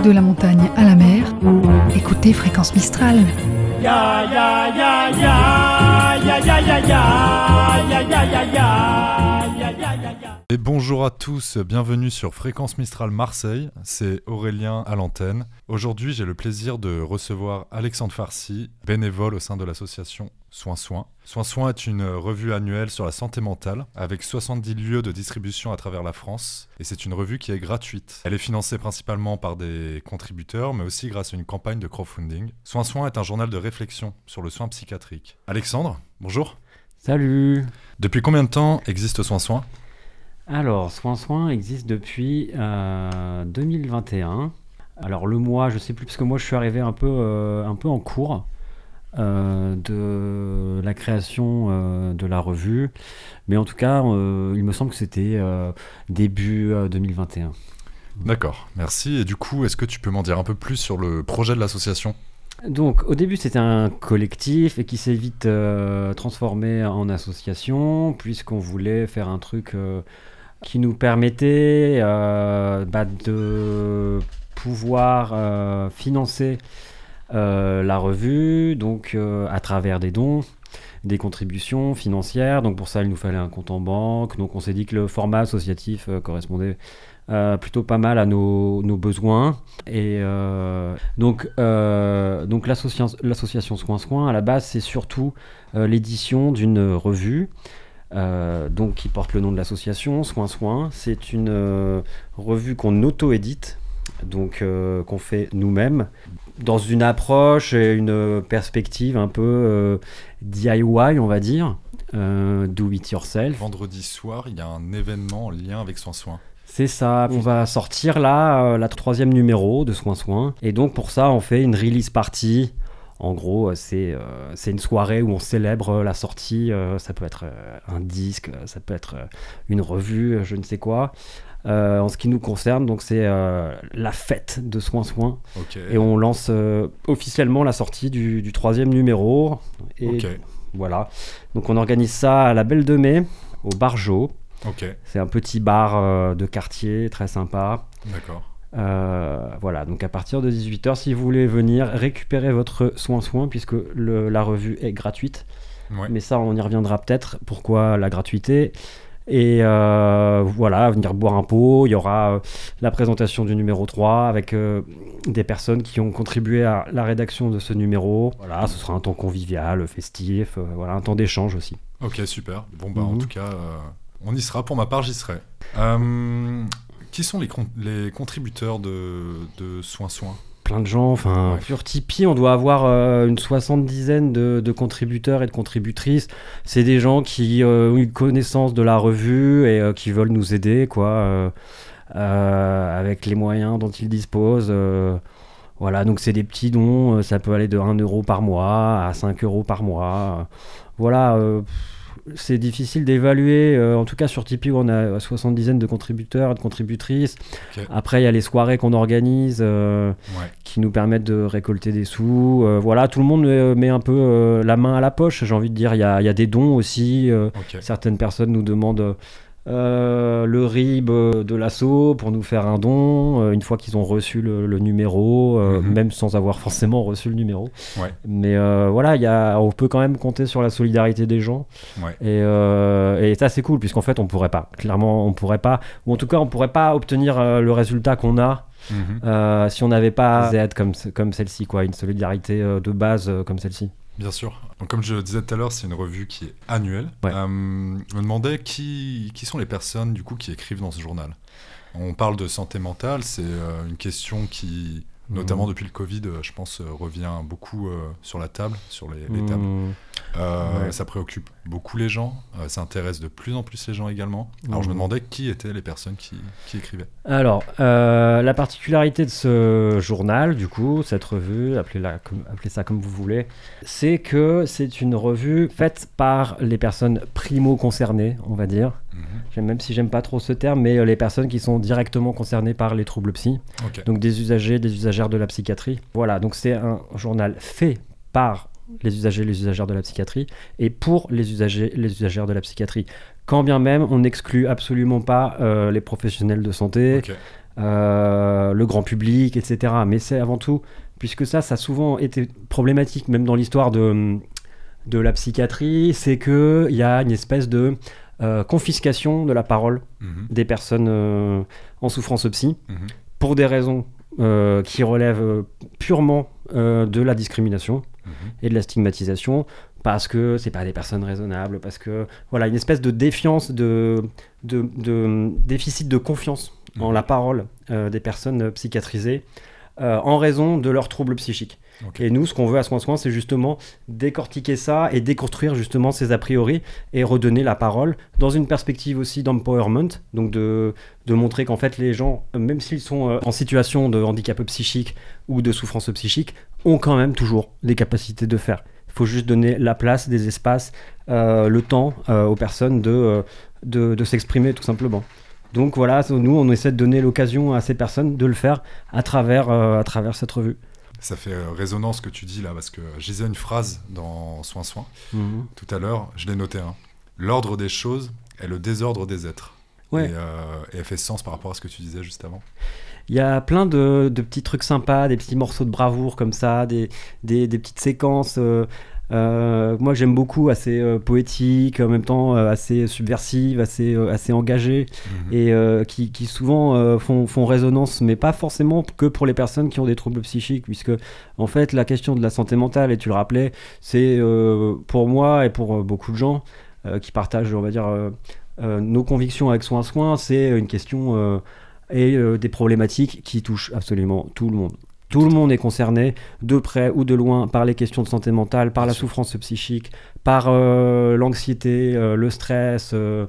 De la montagne à la mer, écoutez Fréquence Mistral. Ya ya ya ya ya ya ya ya ya ya ya ya. Et bonjour à tous, bienvenue sur Fréquence Mistral Marseille, c'est Aurélien à l'antenne. Aujourd'hui, j'ai le plaisir de recevoir Alexandre Farcy, bénévole au sein de l'association Soins Soins. Soins Soins est une revue annuelle sur la santé mentale, avec 70 lieux de distribution à travers la France, et c'est une revue qui est gratuite. Elle est financée principalement par des contributeurs, mais aussi grâce à une campagne de crowdfunding. Soins Soins est un journal de réflexion sur le soin psychiatrique. Alexandre, bonjour. Salut. Depuis combien de temps existe Soins Soins ? Alors, Soins Soins existe depuis 2021. Alors le mois, je sais plus, parce que moi je suis arrivé un peu en cours de la création de la revue. Mais en tout cas, il me semble que c'était début 2021. D'accord, merci. Et du coup, est-ce que tu peux m'en dire un peu plus sur le projet de l'association ? Donc au début c'était un collectif et qui s'est vite transformé en association, puisqu'on voulait faire un truc qui nous permettait de pouvoir financer la revue, donc à travers des dons, des contributions financières. Donc pour ça il nous fallait un compte en banque, donc on s'est dit que le format associatif correspondait plutôt pas mal à nos besoins. Et donc l'association Soins Soins, à la base, c'est surtout l'édition d'une revue donc qui porte le nom de l'association Soins Soins. C'est une revue qu'on auto-édite, donc qu'on fait nous-mêmes, dans une approche et une perspective un peu DIY, on va dire, do it yourself. Vendredi soir, il y a un événement en lien avec Soins Soins. C'est ça, on va sortir là la 3e numéro de Soins Soins. Et donc pour ça, on fait une release party. En gros, c'est une soirée où on célèbre la sortie. Ça peut être un disque, ça peut être une revue, je ne sais quoi. En ce qui nous concerne, donc c'est la fête de Soins Soins. Okay. Et on lance officiellement la sortie du 3e numéro. Et voilà. Donc on organise ça à la Belle de Mai, au Bar Jo. Okay. C'est un petit bar de quartier très sympa. D'accord. Voilà, donc à partir de 18h, si vous voulez venir récupérer votre Soins Soins, puisque la revue est gratuite. Ouais. Mais ça, on y reviendra peut-être. Pourquoi la gratuité ? Et voilà, venir boire un pot. Il y aura la présentation du numéro 3 avec des personnes qui ont contribué à la rédaction de ce numéro. Voilà, ce sera un temps convivial, festif, voilà, un temps d'échange aussi. Ok, super. Bon, en tout cas... on y sera, pour ma part, j'y serai. Qui sont les contributeurs de Soins Soins ? Plein de gens, enfin, sur Tipeee, on doit avoir une 70aine de contributeurs et de contributrices. C'est des gens qui ont eu connaissance de la revue et qui veulent nous aider, quoi, avec les moyens dont ils disposent. Voilà, donc c'est des petits dons, ça peut aller de 1 euro par mois à 5 euros par mois. Voilà, c'est difficile d'évaluer, en tout cas sur Tipeee où on a 70aine de contributeurs et de contributrices. Okay. Après il y a les soirées qu'on organise qui nous permettent de récolter des sous. Voilà, tout le monde met un peu la main à la poche, j'ai envie de dire. Il y a des dons aussi. Certaines personnes nous demandent le RIB de l'asso pour nous faire un don une fois qu'ils ont reçu le numéro, même sans avoir forcément reçu le numéro. Mais voilà, on peut quand même compter sur la solidarité des gens. Et ça c'est cool, puisqu'en fait on pourrait pas, ou en tout cas on pourrait pas obtenir le résultat qu'on a si on n'avait pas des aides comme celle-ci, quoi, une solidarité de base comme celle-ci. Bien sûr. Donc, comme je le disais tout à l'heure, c'est une revue qui est annuelle. Je me demandais qui sont les personnes du coup qui écrivent dans ce journal. On parle de santé mentale, c'est une question qui, notamment depuis le Covid, je pense, revient beaucoup sur la table, sur les tables. Ça préoccupe beaucoup les gens, ça intéresse de plus en plus les gens également. Alors je me demandais qui étaient les personnes qui écrivaient. Alors, la particularité de ce journal, du coup, cette revue, appelez ça comme vous voulez, c'est que c'est une revue faite par les personnes primo-concernées, on va dire. Même si j'aime pas trop ce terme, mais les personnes qui sont directement concernées par les troubles psy. Donc des usagers, des usagères de la psychiatrie. Voilà, donc c'est un journal fait par les usagers, les usagères de la psychiatrie, et pour les usagers, les usagères de la psychiatrie. Quand bien même, on n'exclut absolument pas les professionnels de santé, le grand public, etc. Mais c'est avant tout, puisque ça a souvent été problématique, même dans l'histoire de la psychiatrie, c'est qu'il y a une espèce de confiscation de la parole des personnes en souffrance psy, pour des raisons qui relèvent purement de la discrimination et de la stigmatisation, parce que c'est pas des personnes raisonnables, parce que voilà, une espèce de défiance, de déficit de confiance en la parole des personnes psychiatrisées en raison de leurs troubles psychiques. Et nous, ce qu'on veut à Soin Soin, c'est justement décortiquer ça et déconstruire justement ces a priori et redonner la parole dans une perspective aussi d'empowerment, donc de montrer qu'en fait les gens, même s'ils sont en situation de handicap psychique ou de souffrance psychique, ont quand même toujours des capacités de faire. Il faut juste donner la place, des espaces, le temps aux personnes de s'exprimer tout simplement. Donc voilà, nous on essaie de donner l'occasion à ces personnes de le faire à travers cette revue. Ça fait résonance ce que tu dis là, parce que je disais une phrase dans Soin Soin tout à l'heure, je l'ai noté. L'ordre des choses est le désordre des êtres. Ouais. Et elle fait sens par rapport à ce que tu disais juste avant. Il y a plein de petits trucs sympas, des petits morceaux de bravoure comme ça, des petites séquences. Moi j'aime beaucoup, assez poétique, en même temps assez subversive, assez engagée, et qui souvent font résonance, mais pas forcément que pour les personnes qui ont des troubles psychiques, puisque en fait la question de la santé mentale, et tu le rappelais, c'est pour moi et pour beaucoup de gens qui partagent, on va dire, nos convictions avec Soin Soin, c'est une question et des problématiques qui touchent absolument tout le monde. Tout le monde est concerné, de près ou de loin, par les questions de santé mentale, par la souffrance psychique, par l'anxiété, le stress,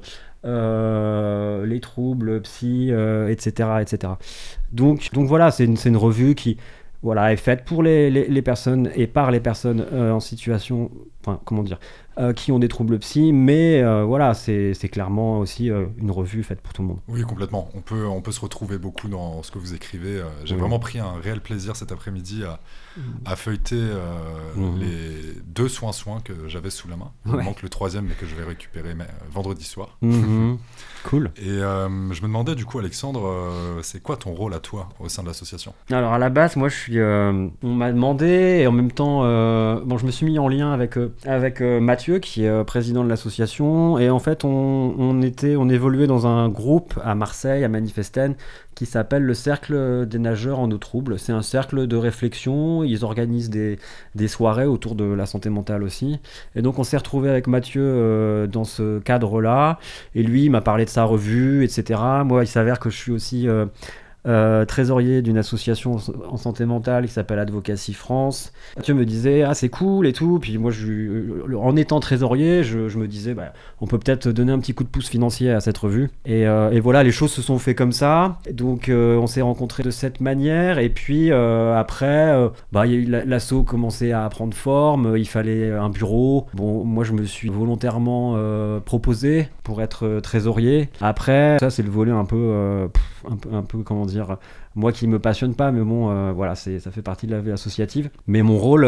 les troubles psy, etc., etc. Donc voilà, c'est une revue qui est faite pour les personnes et par les personnes en situation, qui ont des troubles psy, mais voilà, c'est clairement aussi une revue faite pour tout le monde. Oui, complètement. On peut se retrouver beaucoup dans ce que vous écrivez. J'ai vraiment pris un réel plaisir cet après-midi à feuilleter les 2 Soin Soin que j'avais sous la main. Il me manque le 3e, mais que je vais récupérer vendredi soir. Cool. Et je me demandais du coup, Alexandre, c'est quoi ton rôle à toi au sein de l'association ? Alors à la base, moi je suis, on m'a demandé, et en même temps, je me suis mis en lien avec Mathieu, qui est président de l'association, et en fait on évoluait dans un groupe à Marseille, à Manifesten, qui s'appelle le Cercle des nageurs en eau trouble. C'est un cercle de réflexion, ils organisent des soirées autour de la santé mentale aussi, et donc on s'est retrouvé avec Mathieu dans ce cadre-là, et lui il m'a parlé de sa revue, etc. Moi il s'avère que je suis aussi trésorier d'une association en santé mentale qui s'appelle Advocacy France. Mathieu me disait c'est cool et tout, puis moi en étant trésorier je me disais on peut peut-être donner un petit coup de pouce financier à cette revue, et voilà, les choses se sont fait comme ça, donc on s'est rencontrés de cette manière, et puis après l'asso commençait à prendre forme, il fallait un bureau. Moi je me suis volontairement proposé pour être trésorier. Après ça c'est le volet un peu comment dire, moi qui me passionne pas, mais bon ça fait partie de la vie associative. Mais mon rôle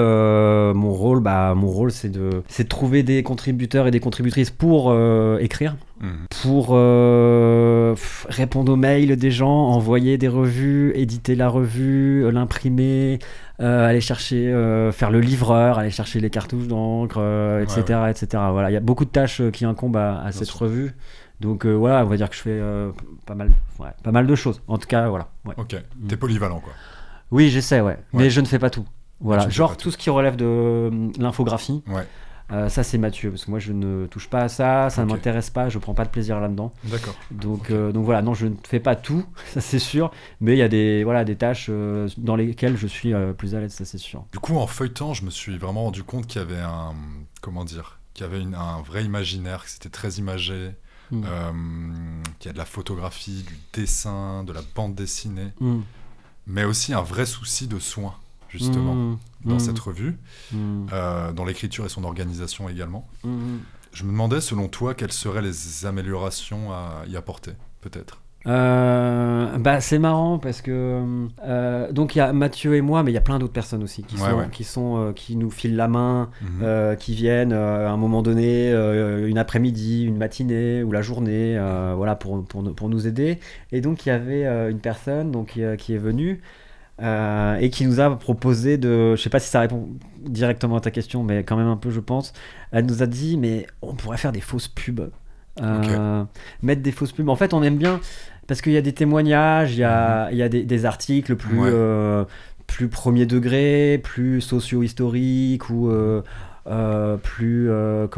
c'est de trouver des contributeurs et des contributrices pour écrire, pour répondre aux mails des gens, envoyer des revues, éditer la revue, l'imprimer, aller chercher, faire le livreur, aller chercher les cartouches d'encre, etc., etc. Voilà, il y a beaucoup de tâches qui incombent à cette revue. Donc on va dire que je fais pas mal de choses. En tout cas, voilà. Ouais. Ok, t'es polyvalent quoi. Oui, j'essaie, mais je ne fais pas tout. Voilà, genre tout ce qui relève de l'infographie. Ça c'est Mathieu, parce que moi je ne touche pas à ça, ça ne m'intéresse pas, je prends pas de plaisir là-dedans. D'accord. Donc voilà, non, je ne fais pas tout, ça c'est sûr, mais il y a des tâches dans lesquelles je suis plus à l'aise, ça c'est sûr. Du coup, en feuilletant, je me suis vraiment rendu compte qu'il y avait un vrai imaginaire, que c'était très imagé. Qu'il y a de la photographie, du dessin, de la bande dessinée, mais aussi un vrai souci de soin, justement, dans cette revue, dans l'écriture et son organisation également. Je me demandais, selon toi, quelles seraient les améliorations à y apporter, peut-être ? C'est marrant parce que donc il y a Mathieu et moi, mais il y a plein d'autres personnes aussi qui nous filent la main, qui viennent à un moment donné, une après-midi, une matinée ou la journée, pour nous aider. Et donc il y avait une personne qui est venue et qui nous a proposé de, je sais pas si ça répond directement à ta question, mais quand même un peu, je pense. Elle nous a dit, mais on pourrait faire des fausses pubs. Mettre des fausses pubs. En fait, on aime bien parce qu'il y a des témoignages, il y a des articles plus premier degré, plus socio-historiques ou plus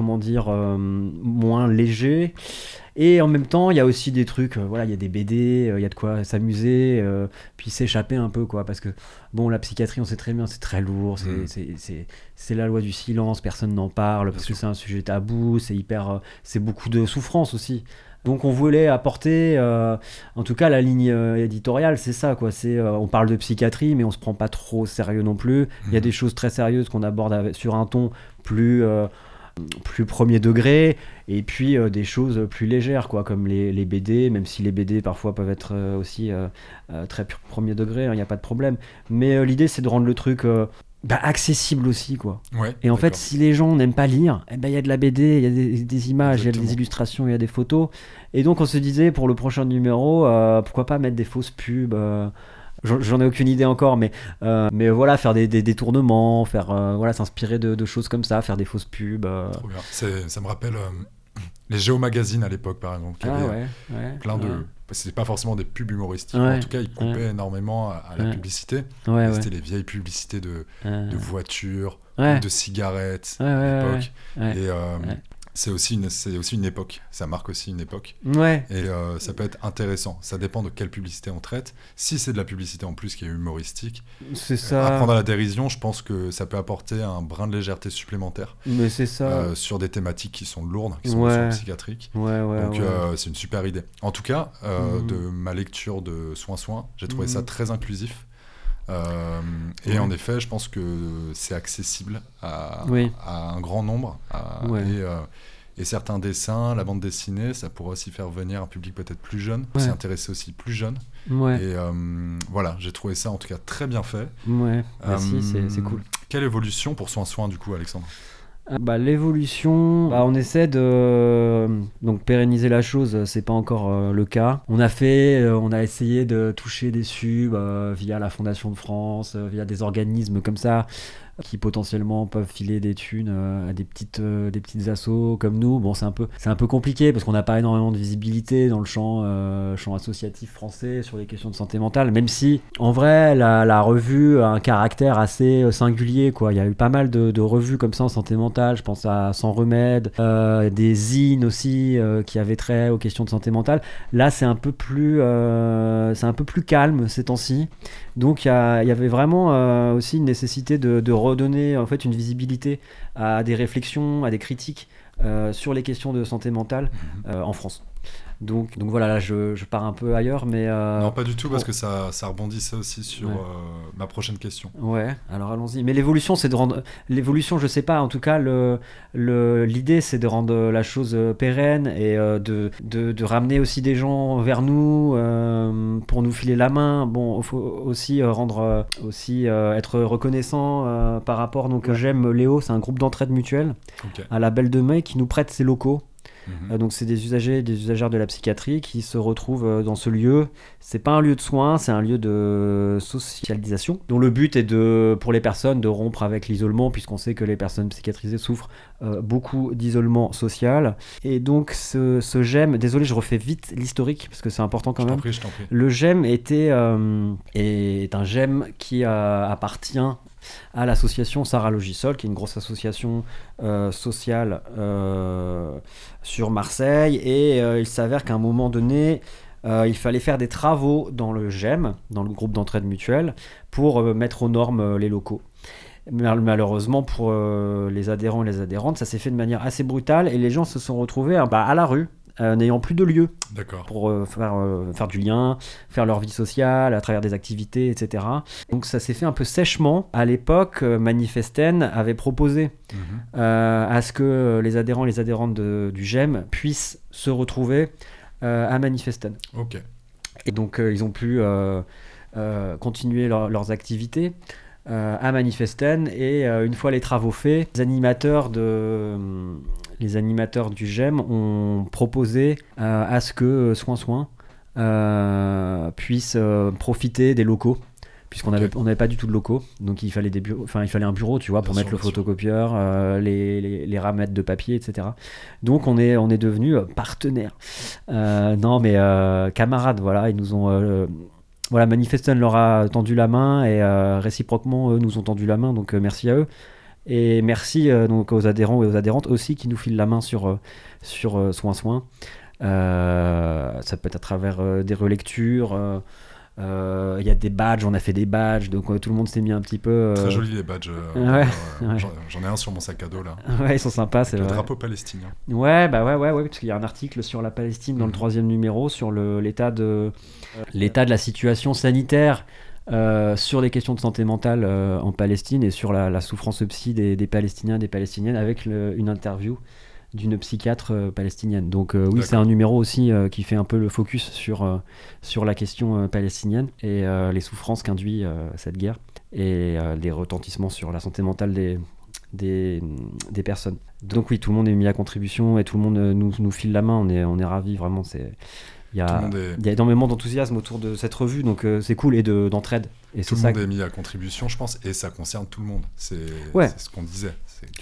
moins légers. Et en même temps, il y a aussi des trucs, il y a des BD, il y a de quoi s'amuser, puis s'échapper un peu, quoi. Parce que, la psychiatrie, on sait très bien, c'est très lourd, c'est la loi du silence, personne n'en parle, parce que c'est un sujet tabou, c'est beaucoup de souffrance aussi. Donc on voulait apporter, en tout cas la ligne éditoriale, c'est ça, quoi. On parle de psychiatrie, mais on se prend pas trop au sérieux non plus. Il y a des choses très sérieuses qu'on aborde sur un ton plus premier degré, et puis des choses plus légères, quoi, comme les BD, même si les BD parfois peuvent être aussi très premier degré, il n'y a pas de problème. Mais l'idée, c'est de rendre le truc accessible aussi, quoi. Et en fait, si les gens n'aiment pas lire, il y a de la BD, il y a des images, il y a des illustrations, il y a des photos. Et donc on se disait, pour le prochain numéro, pourquoi pas mettre des fausses pubs. J'en ai aucune idée encore, mais voilà, faire des détournements, s'inspirer de choses comme ça, faire des fausses pubs. Trop bien. Ça me rappelle les Géomagazines à l'époque, par exemple, qui avaient plein de... C'était pas forcément des pubs humoristiques, mais en tout cas, ils coupaient énormément à la publicité. C'était les vieilles publicités de voitures, de cigarettes à l'époque. Et c'est aussi une époque. Ça marque aussi une époque. Et ça peut être intéressant. Ça dépend de quelle publicité on traite. Si c'est de la publicité en plus qui est humoristique, c'est ça. Apprendre à la dérision, je pense que ça peut apporter un brin de légèreté supplémentaire. Mais c'est ça. Sur des thématiques qui sont lourdes, qui sont psychiatriques. Donc c'est une super idée. En tout cas, de ma lecture de Soin, j'ai trouvé ça très inclusif. Et en effet, je pense que c'est accessible à un grand nombre. Et certains dessins, la bande dessinée, ça pourrait aussi faire venir un public peut-être plus jeune, s'y intéresser aussi plus jeune. Et j'ai trouvé ça en tout cas très bien fait. Merci, c'est cool. Quelle évolution pour Soin, du coup, Alexandre ? L'évolution, on essaie de pérenniser la chose, c'est pas encore le cas. On a essayé de toucher des subs via la Fondation de France, via des organismes comme ça, qui potentiellement peuvent filer des thunes à des petites assos comme nous. C'est un peu compliqué parce qu'on n'a pas énormément de visibilité dans le champ associatif français sur les questions de santé mentale, même si en vrai la revue a un caractère assez singulier, quoi. Il y a eu pas mal de revues comme ça en santé mentale, je pense à Sans Remède, des zines aussi qui avaient trait aux questions de santé mentale. Là c'est un peu plus calme ces temps-ci. Donc il y avait vraiment aussi une nécessité de redonner en fait une visibilité à des réflexions, à des critiques sur les questions de santé mentale en France. Donc voilà, là je pars un peu ailleurs, mais... non, pas du tout, parce que ça rebondissait aussi sur ma prochaine question. Alors allons-y. Mais l'évolution, c'est de rendre... L'évolution, je sais pas, en tout cas, l'idée, c'est de rendre la chose pérenne et de ramener aussi des gens vers nous pour nous filer la main. Il faut aussi être reconnaissant par rapport... Donc j'aime Léo, c'est un groupe d'entraide mutuelle à la Belle de Mai qui nous prête ses locaux. Donc c'est des usagers et des usagères de la psychiatrie qui se retrouvent dans ce lieu. C'est pas un lieu de soins, c'est un lieu de socialisation dont le but est pour les personnes de rompre avec l'isolement, puisqu'on sait que les personnes psychiatrisées souffrent beaucoup d'isolement social. Et donc ce GEM, désolé, je refais vite l'historique parce que c'est important quand même. Je t'en prie. Le GEM est un GEM qui appartient à l'association Sarah Logisol, qui est une grosse association sociale sur Marseille, et il s'avère qu'à un moment donné il fallait faire des travaux dans le GEM, dans le groupe d'entraide mutuelle, pour mettre aux normes les locaux. Malheureusement pour les adhérents et les adhérentes, ça s'est fait de manière assez brutale et les gens se sont retrouvés à la rue, n'ayant plus de lieu pour faire du lien, faire leur vie sociale à travers des activités, etc. Donc ça s'est fait un peu sèchement. À l'époque, Manifesten avait proposé à ce que les adhérents et les adhérentes du GEM puissent se retrouver à Manifesten. Et donc ils ont pu continuer leurs activités à Manifesten. Et une fois les travaux faits, les animateurs du GEM ont proposé à ce que Soin puisse profiter des locaux, puisqu'on n'avait pas du tout de locaux, donc il fallait un bureau, tu vois, pour mettre le photocopieur, les ramettes de papier, etc. Donc on est devenus partenaires, camarades, voilà. Ils nous ont Manifesten leur a tendu la main, et réciproquement eux nous ont tendu la main, donc merci à eux. Et merci donc aux adhérents et aux adhérentes aussi qui nous filent la main sur Soin. Ça peut être à travers des relectures. Il y a des badges, on a fait des badges, donc tout le monde s'est mis un petit peu. Très jolis les badges. Ouais. J'en ai un sur mon sac à dos là. Ouais, ils sont sympas, c'est le vrai. drapeau palestinien. Ouais, parce qu'il y a un article sur la Palestine dans le 3e numéro sur l'état de la situation sanitaire. Sur les questions de santé mentale en Palestine, et sur la souffrance psy des Palestiniens et des Palestiniennes, avec une interview d'une psychiatre palestinienne. Donc oui, c'est un numéro aussi qui fait un peu le focus sur la question palestinienne et les souffrances qu'induit cette guerre, et les retentissements sur la santé mentale des personnes. Donc oui, tout le monde est mis à contribution, et tout le monde nous file la main. On est ravis, vraiment. Il y a énormément d'enthousiasme autour de cette revue, donc c'est cool, et d'entraide. Et tout le monde est mis à contribution, je pense, et ça concerne tout le monde. C'est ce qu'on disait.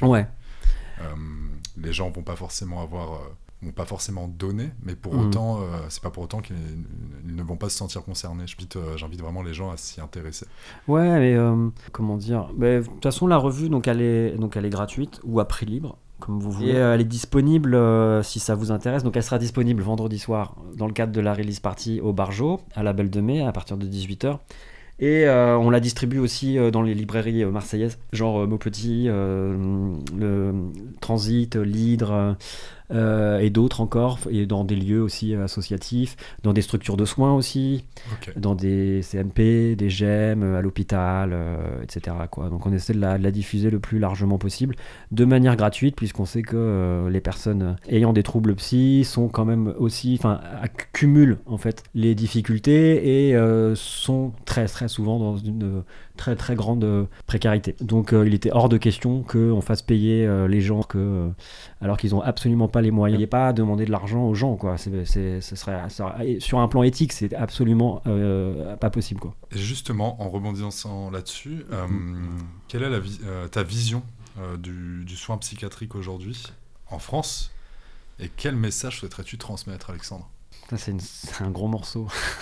Les gens vont pas forcément donner, mais pour autant, c'est pas pour autant qu'ils ne vont pas se sentir concernés. J'invite vraiment les gens à s'y intéresser. Ouais, mais comment dire ? De toute façon, la revue, donc elle est gratuite ou à prix libre, comme vous voulez. Et elle est disponible si ça vous intéresse. Donc elle sera disponible vendredi soir dans le cadre de la release party au Bargeot, à la Belle de Mai, à partir de 18h. Et on la distribue aussi dans les librairies marseillaises, genre Maupetit, le Transit, l'Hydre, et d'autres encore, et dans des lieux aussi associatifs, dans des structures de soins aussi, dans des CMP, des GEM, à l'hôpital, etc. quoi. Donc on essaie de la diffuser le plus largement possible, de manière gratuite, puisqu'on sait que les personnes ayant des troubles psy sont quand même aussi, accumulent en fait les difficultés, et sont très très souvent dans une très très grande précarité. Donc il était hors de question qu'on fasse payer les gens alors qu'ils n'ont absolument pas les moyens. Il n'y a pas à demander de l'argent aux gens, quoi. Sur un plan éthique, c'est absolument pas possible, quoi. Et justement, en rebondissant là-dessus, quelle est ta vision du soin psychiatrique aujourd'hui en France, et quel message souhaiterais-tu transmettre, Alexandre ? C'est un gros morceau.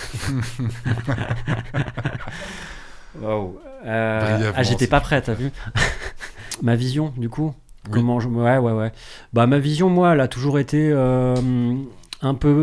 Wow. J'étais pas prêt, t'as vu. Ma vision, du coup. Oui. Comment ouais. Ma vision, moi, elle a toujours été un peu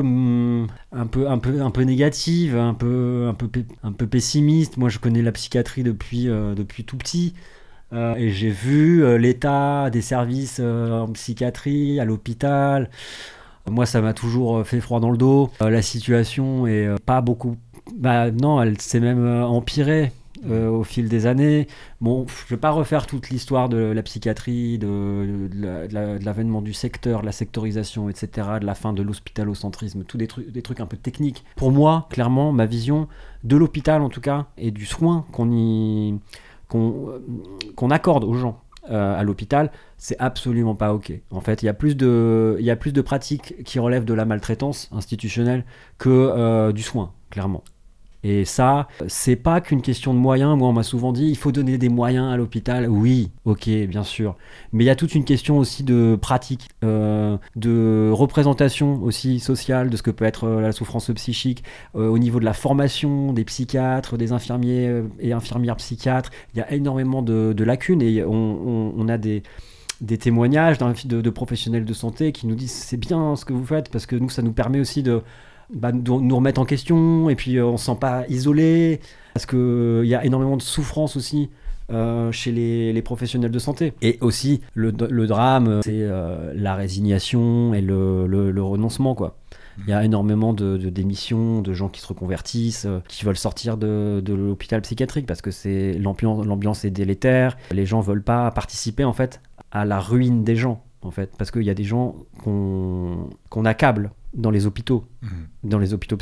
négative, un peu pessimiste. Moi, je connais la psychiatrie depuis tout petit. Et j'ai vu l'état des services en psychiatrie à l'hôpital. Moi, ça m'a toujours fait froid dans le dos. La situation est pas beaucoup... non, elle s'est même empirée au fil des années. Bon, je vais pas refaire toute l'histoire de la psychiatrie, de l'avènement du secteur, de la sectorisation, etc., de la fin de l'hospitalocentrisme, tous des trucs un peu techniques. Pour moi, clairement, ma vision de l'hôpital, en tout cas, et du soin qu'on accorde aux gens à l'hôpital, c'est absolument pas ok. En fait, il y a plus de pratiques qui relèvent de la maltraitance institutionnelle que du soin, clairement. Et ça, c'est pas qu'une question de moyens. Moi, on m'a souvent dit, il faut donner des moyens à l'hôpital. Oui, ok, bien sûr. Mais il y a toute une question aussi de pratique, de représentation aussi sociale de ce que peut être la souffrance psychique, au niveau de la formation des psychiatres, des infirmiers et infirmières psychiatres. Il y a énormément de lacunes, et on a des témoignages de professionnels de santé qui nous disent c'est bien ce que vous faites, parce que nous, ça nous permet aussi de nous remettre en question, et puis on se sent pas isolé, parce qu'il y a énormément de souffrance aussi chez les professionnels de santé. Et aussi le drame, c'est la résignation et le renoncement, quoi. Il y a énormément de démissions, de gens qui se reconvertissent, qui veulent sortir de l'hôpital psychiatrique parce que l'ambiance est délétère. Les gens veulent pas participer en fait à la ruine des gens, en fait, parce qu'il y a des gens qu'on accable dans les hôpitaux, dans les hôpitaux psy.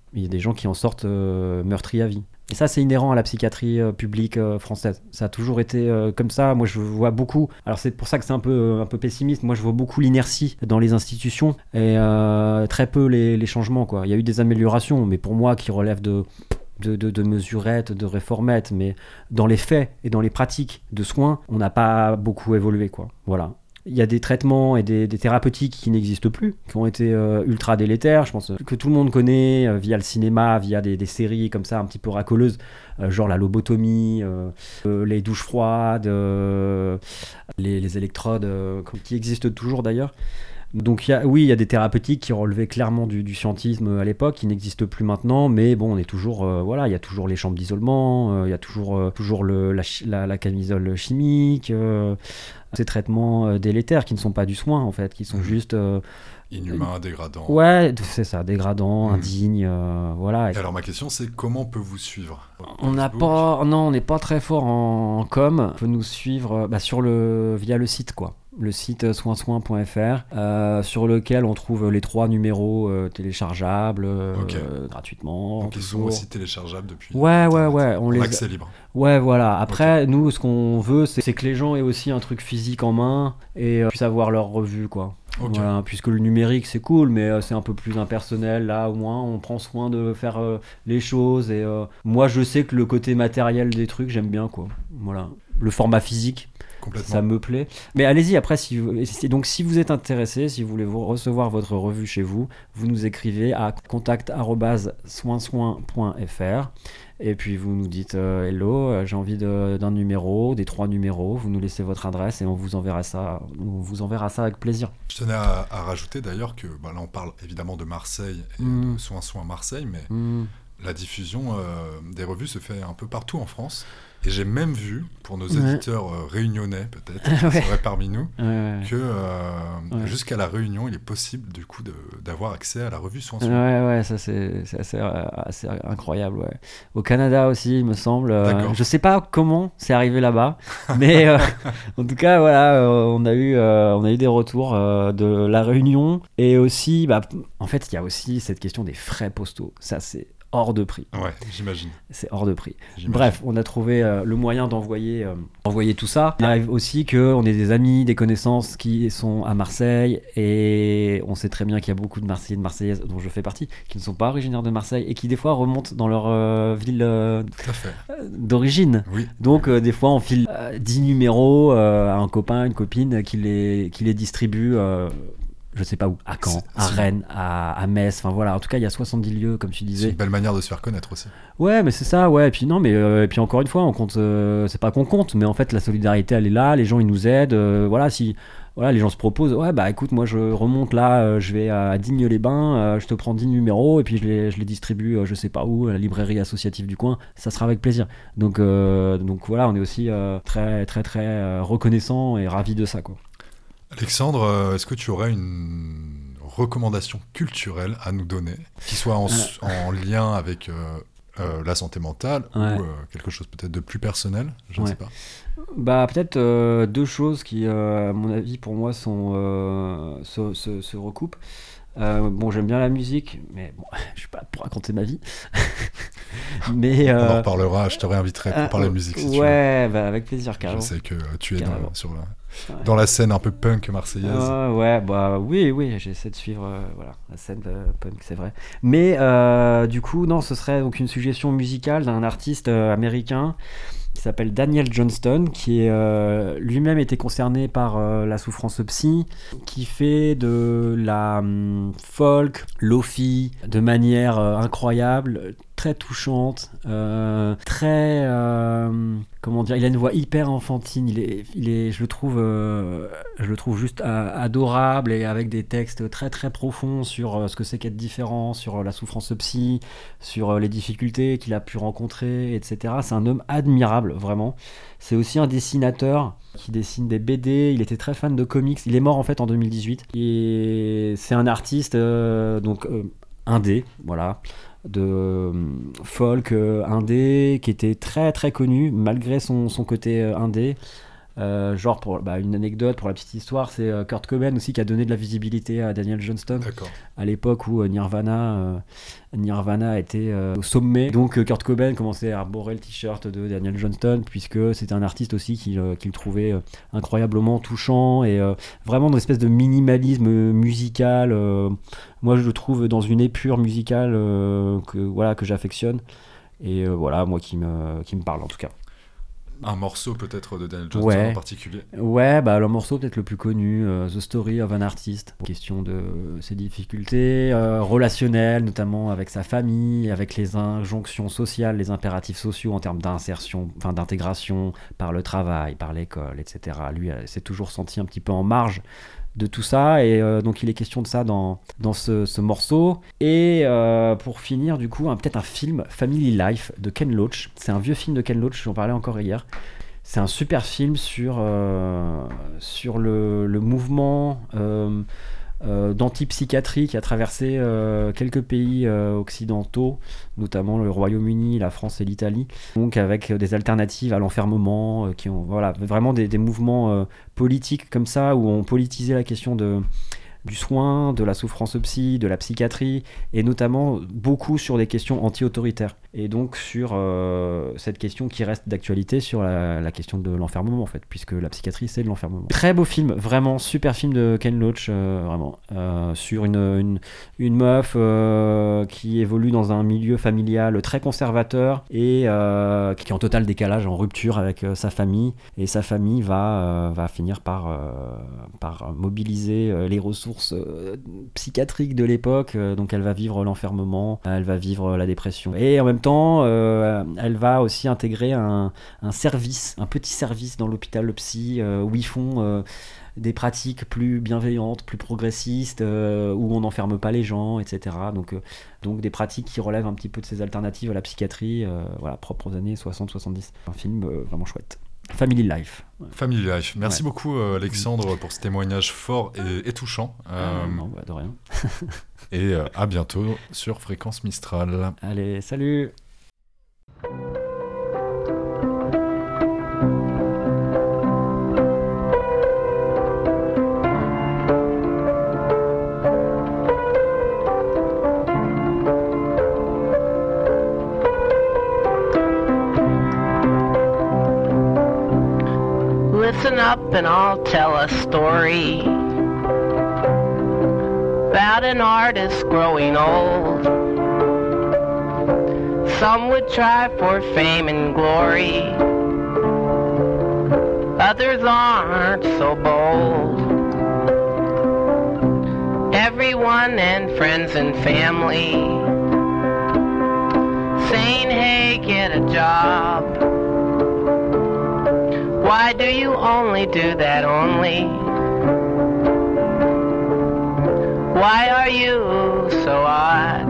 Il y a des gens qui en sortent meurtris à vie. Et ça, c'est inhérent à la psychiatrie publique française. Ça a toujours été comme ça. Moi, je vois beaucoup. Alors, c'est pour ça que c'est un peu pessimiste. Moi, je vois beaucoup l'inertie dans les institutions et très peu les changements, quoi. Il y a eu des améliorations, mais pour moi, qui relèvent de mesurettes, de réformettes, mais dans les faits et dans les pratiques de soins, on n'a pas beaucoup évolué, quoi. Voilà. Il y a des traitements et des thérapeutiques qui n'existent plus, qui ont été ultra délétères, je pense que tout le monde connaît via le cinéma, via des séries comme ça un petit peu racoleuses, genre la lobotomie, les douches froides, les électrodes, qui existent toujours d'ailleurs. Donc il y a des thérapeutiques qui relevaient clairement du scientisme à l'époque, qui n'existent plus maintenant, mais bon, on est toujours, il y a toujours les chambres d'isolement, il y a toujours la camisole chimique, ces traitements délétères qui ne sont pas du soin en fait, qui sont juste... inhumains, dégradants. Ouais, c'est ça, dégradants, indignes, voilà. Et alors ma question c'est comment on peut vous suivre ? On n'est pas très fort en com. On peut nous suivre via le site, quoi. Le site soinsoin.fr, sur lequel on trouve les 3 numéros téléchargeables gratuitement. Donc ils sont aussi téléchargeables depuis. Ouais, on les accès libre. Ouais, voilà. Après, nous, ce qu'on veut, c'est que les gens aient aussi un truc physique en main et puissent avoir leur revue, quoi. Voilà, puisque le numérique c'est cool, mais c'est un peu plus impersonnel. Là, au moins, on prend soin de faire les choses. Et moi, je sais que le côté matériel des trucs, j'aime bien, quoi. Voilà, le format physique. Ça me plaît. Mais allez-y, après, si vous êtes intéressé, si vous voulez recevoir votre revue chez vous, vous nous écrivez à contact@soinsoin.fr et puis vous nous dites hello, j'ai envie d'un numéro, des 3 numéros, vous nous laissez votre adresse et on vous enverra ça avec plaisir. Je tenais à rajouter d'ailleurs que là on parle évidemment de Marseille et de Soin Marseille, mais la diffusion des revues se fait un peu partout en France. Et j'ai même vu, pour nos éditeurs réunionnais peut-être, qui seraient parmi nous, que jusqu'à La Réunion, il est possible du coup d'avoir accès à la revue Soin. Ouais, ça c'est assez incroyable. Ouais. Au Canada aussi, il me semble. Je sais pas comment c'est arrivé là-bas, mais en tout cas, voilà, on a eu des retours de La Réunion. Et aussi, en fait, il y a aussi cette question des frais postaux. Ça, c'est hors de prix. Ouais, j'imagine. C'est hors de prix. Bref, on a trouvé le moyen d'envoyer tout ça. Il arrive aussi qu'on ait des amis, des connaissances qui sont à Marseille, et on sait très bien qu'il y a beaucoup de Marseillais et de Marseillaises, dont je fais partie, qui ne sont pas originaires de Marseille et qui des fois remontent dans leur ville d'origine. Oui. Donc des fois on file 10 numéros à un copain, une copine qui les distribue je sais pas où, à Caen, à Rennes, à Metz, enfin voilà, en tout cas il y a 70 lieux comme tu disais. C'est une belle manière de se faire connaître aussi. Ouais, mais c'est ça, ouais, et puis non, mais et puis encore une fois, on compte, c'est pas qu'on compte, mais en fait la solidarité elle est là, les gens ils nous aident, voilà, si les gens se proposent, ouais écoute, moi je remonte là, je vais à Digne-les-Bains, je te prends 10 numéros et puis je les distribue je sais pas où, à la librairie associative du coin, ça sera avec plaisir. Donc voilà, on est aussi très très très reconnaissant et ravis de ça, quoi. Alexandre, est-ce que tu aurais une recommandation culturelle à nous donner, qui soit en lien avec la santé mentale ou quelque chose peut-être de plus personnel, je ne sais pas. Peut-être 2 choses qui, à mon avis, pour moi, se recoupent. J'aime bien la musique, mais bon, je suis pas là pour raconter ma vie. Mais, on en reparlera, je te réinviterai pour parler de musique si tu veux. Ouais, avec plaisir, carrément. Je sais que tu es dans la scène un peu punk marseillaise. Oui, j'essaie de suivre la scène punk, c'est vrai. Mais du coup, non, ce serait donc une suggestion musicale d'un artiste américain qui s'appelle Daniel Johnston, qui lui-même était concerné par la souffrance psy, qui fait de la folk, lofi, de manière incroyable, très touchante, très comment dire, il a une voix hyper enfantine, je le trouve juste adorable, et avec des textes très très profonds sur ce que c'est qu'être différent, sur la souffrance psy, sur les difficultés qu'il a pu rencontrer, etc. C'est un homme admirable, vraiment. C'est aussi un dessinateur qui dessine des BD, il était très fan de comics, il est mort en fait en 2018, et c'est un artiste indé, voilà, de folk indé, qui était très très connu malgré son côté indé. Genre, pour une anecdote, pour la petite histoire, c'est Kurt Cobain aussi qui a donné de la visibilité à Daniel Johnston. D'accord. À l'époque où Nirvana était au sommet. Donc Kurt Cobain commençait à arborer le t-shirt de Daniel Johnston, puisque c'était un artiste aussi qu'il trouvait incroyablement touchant et vraiment dans une espèce de minimalisme musical. Moi, je le trouve dans une épure musicale que j'affectionne. Et moi qui me parle en tout cas. Un morceau peut-être de Daniel Johnston en particulier. Ouais, le morceau peut-être le plus connu, The Story of an Artist. Question de ses difficultés relationnelles, notamment avec sa famille, avec les injonctions sociales, les impératifs sociaux en termes d'intégration par le travail, par l'école, etc. Lui s'est toujours senti un petit peu en marge de tout ça, et donc il est question de ça dans ce morceau. Et pour finir, du coup, peut-être un film, Family Life, de Ken Loach. C'est un vieux film de Ken Loach, j'en parlais encore hier. C'est un super film sur le mouvement d'antipsychiatrie qui a traversé quelques pays occidentaux, notamment le Royaume-Uni, la France et l'Italie, donc avec des alternatives à l'enfermement, qui ont vraiment des mouvements politiques comme ça, où on politisait la question du soin, de la souffrance psy, de la psychiatrie, et notamment beaucoup sur des questions anti-autoritaires. Et donc sur cette question qui reste d'actualité sur la question de l'enfermement, en fait, puisque la psychiatrie, c'est de l'enfermement. Très beau film, vraiment, super film de Ken Loach, vraiment, sur une meuf qui évolue dans un milieu familial très conservateur et qui est en total décalage, en rupture avec sa famille, et sa famille va finir par mobiliser les ressources psychiatriques de l'époque, donc elle va vivre l'enfermement, elle va vivre la dépression, et en même temps elle va aussi intégrer un petit service dans l'hôpital psy où ils font des pratiques plus bienveillantes, plus progressistes, où on n'enferme pas les gens, etc. Donc des pratiques qui relèvent un petit peu de ces alternatives à la psychiatrie, propres aux années 60-70. Un film vraiment chouette. Family Life. Family Life. Merci beaucoup Alexandre pour ce témoignage fort et touchant. Non, de rien. Et à bientôt sur Fréquence Mistral. Allez, salut. Listen up and I'll tell a story about an artist growing old. Some would try for fame and glory, others aren't so bold. Everyone and friends and family saying, hey, get a job. Why do you only do that only? Why are you so odd?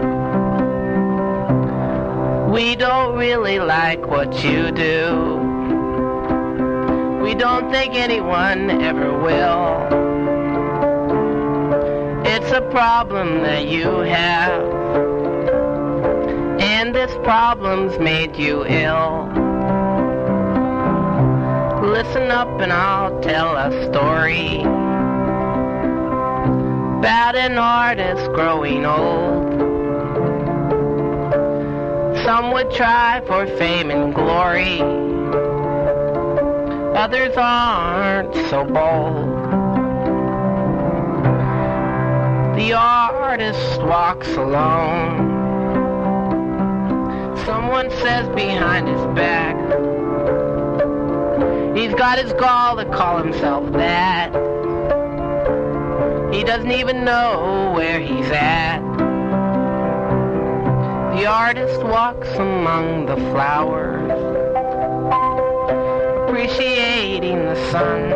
We don't really like what you do. We don't think anyone ever will. It's a problem that you have, and this problem's made you ill. Listen up and I'll tell a story about an artist growing old. Some would try for fame and glory, others aren't so bold. The artist walks alone. Someone says behind his back, he's got his gall to call himself that. He doesn't even know where he's at. The artist walks among the flowers, appreciating the sun.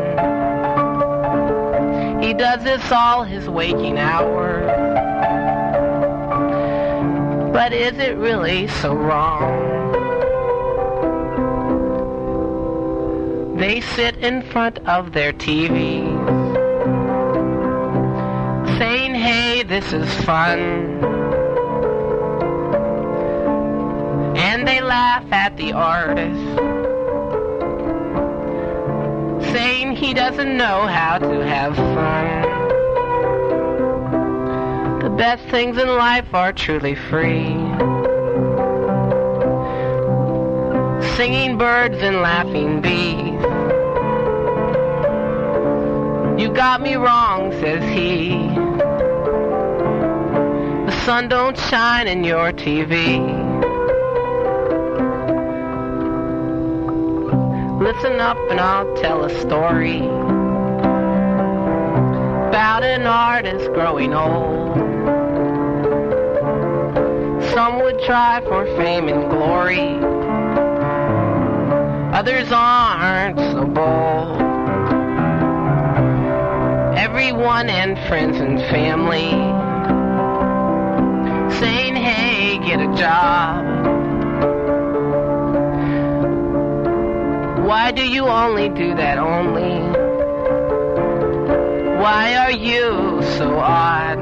He does this all his waking hours. But is it really so wrong? They sit in front of their TVs, saying, hey, this is fun. And they laugh at the artist saying he doesn't know how to have fun. The best things in life are truly free. Singing birds and laughing bees. You got me wrong, says he. The sun don't shine in your TV. Listen up and I'll tell a story about an artist growing old. Some would try for fame and glory, others aren't so bold. Everyone and friends and family saying, hey, get a job. Why do you only do that only? Why are you so odd?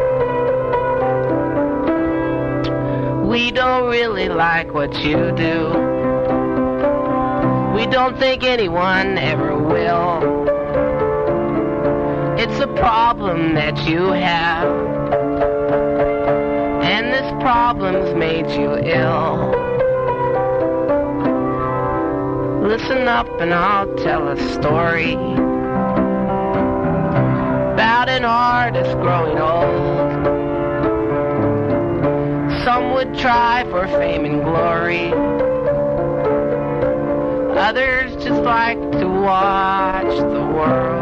We don't really like what you do. We don't think anyone ever will. It's a problem that you have, and this problem's made you ill. Listen up and I'll tell a story about an artist growing old. Some would try for fame and glory, others just like to watch the world